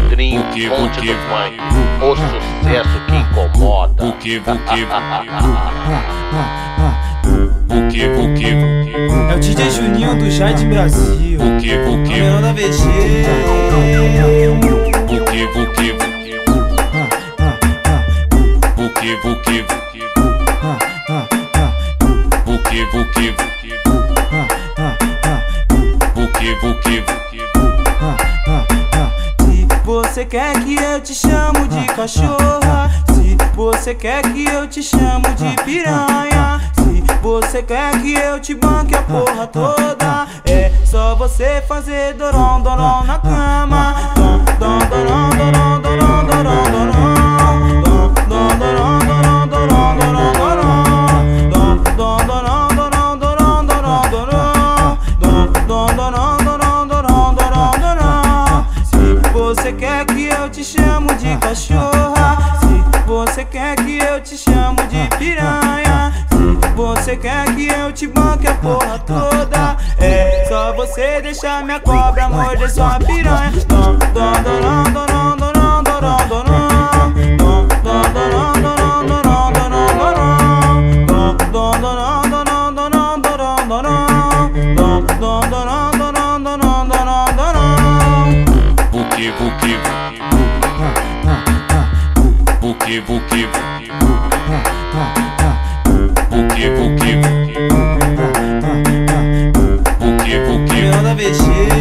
Pedrinho, fonte do funk, o sucesso que incomoda. É o DJ Juninho do Jardim Brasil, o menor da VG. Se você quer que eu te chamo de cachorra, se você quer que eu te chamo de piranha, se você quer que eu te banque a porra toda, é só você fazer dorom dorom na cama. Dom dom dorom dorom dorom dorom dorom. Dom dom dorom dorom dorom dorom dorom. Dom dom dorom dorom dorom dorom dorom. Dom dom dorom dorom dorom dorom dorom. Se você quer que eu te chamo de cachorra, se você quer que eu te chamo de piranha, se você quer que eu te banque a porra toda, é só você deixar minha cobra morder sua piranha. Dom dom dorom dorom dorom dorom dorom. Dom dom dorom dorom dorom dorom dorom. Dom dom dorom dorom dorom dorom dorom. Dom dom dorom dorom dorom dorom dorom. Menor da VG.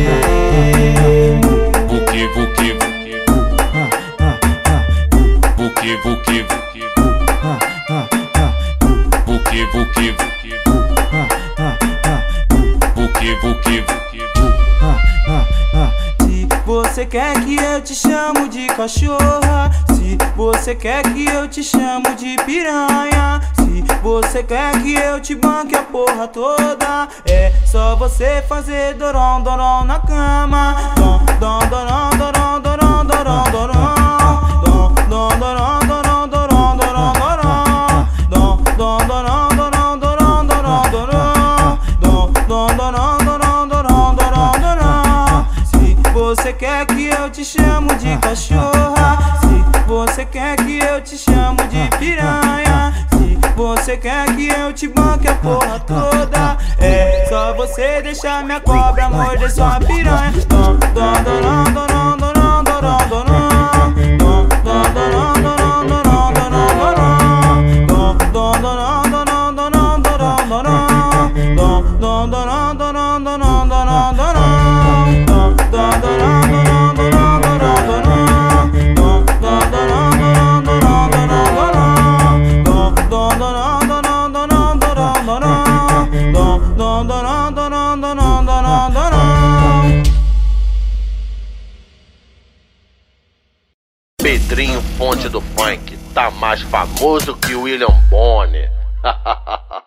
Se você quer que eu te chamo de cachorra, se você quer que eu te chamo de piranha, se você quer que eu te banque a porra toda, é só você fazer dorom dorom na cama. Dom dom dorom dorom dorom dorom dorom. Dom dom dorom dorom dorom dorom dorom. Dom dom dorom dorom dorom dorom dorom. Dom dom dorom dorom dorom dorom dorom. Se você quer que eu te chamo de cachorra, se você quer que eu te chamo de piranha, se você quer que eu te banque a porra toda, é só você deixar minha cobra morder sua piranha. Dom dom dorom dorom dorom dorom dorom. Dom dom dorom dorom dorom dorom dorom. Dom dom dorom dorom dorom dorom dorom. Dom dom dorom dorom dorom dorom dorom. Dom dom dorom dorom dorom dorom dorom. Dom dom dorom dorom dorom dorom dorom. Dom dom dorom dorom dorom dorom dorom. Dom dom dorom dorom dorom dorom dorom. Pedrinho, fonte do funk, tá mais famoso que William Bonner.